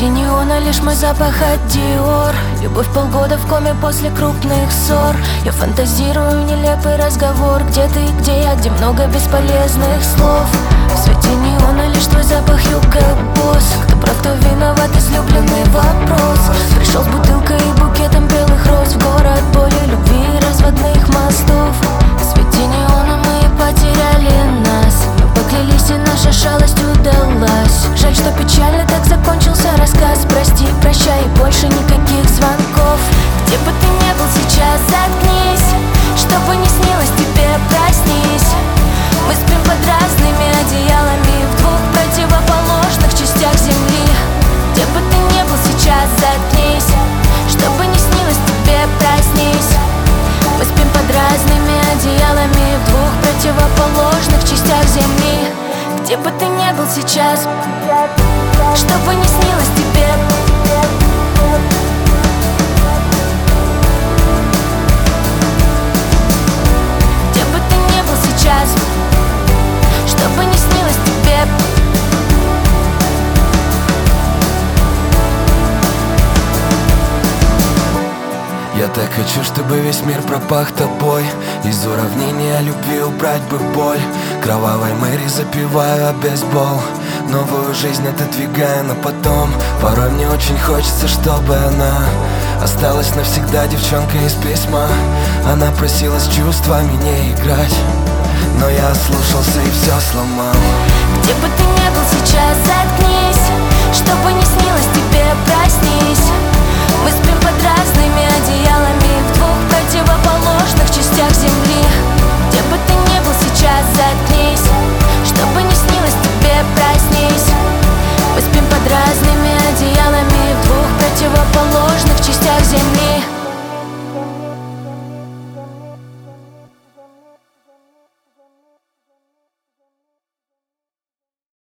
свете неона лишь мой запах от Dior. Любовь полгода в коме после крупных ссор. Я фантазирую нелепый разговор. Где ты, где я, где много бесполезных слов. В свете неона лишь твой запах, Hugo Boss. Кто прав, кто виноват, излюбленный вопрос. Пришел с бутылкой и букетом белых роз в город боли, любви и разводных мостов. В свете неона мы потеряли нас. Мы поклялись, и наша шалость удалась. Жаль, что печально так закончился рассказ. Прости, прощай, больше никаких звонков. Где бы ты ни был сейчас, заткнись. Что бы ни снилось тебе, проснись. Мы спим под разными одеялами в двух противоположных частях земли. Где бы ты ни был сейчас, заткнись. Что бы ни снилось тебе, проснись. Мы спим под разными одеялами в двух противоположных частях земли. Где бы ты ни был сейчас, что бы ни снилось тебе. Где бы ты ни был сейчас, что бы ни снилось тебе. Я так хочу, чтобы весь мир пропах тобой. Из уравнения любви убрать бы боль. Кровавой Мэри запиваю о бейсбол. Новую жизнь отодвигаю на потом. Порой мне очень хочется, чтобы она осталась навсегда девчонкой из письма. Она просила с чувствами не играть, но я ослушался и все сломал. Где бы ты ни был сейчас,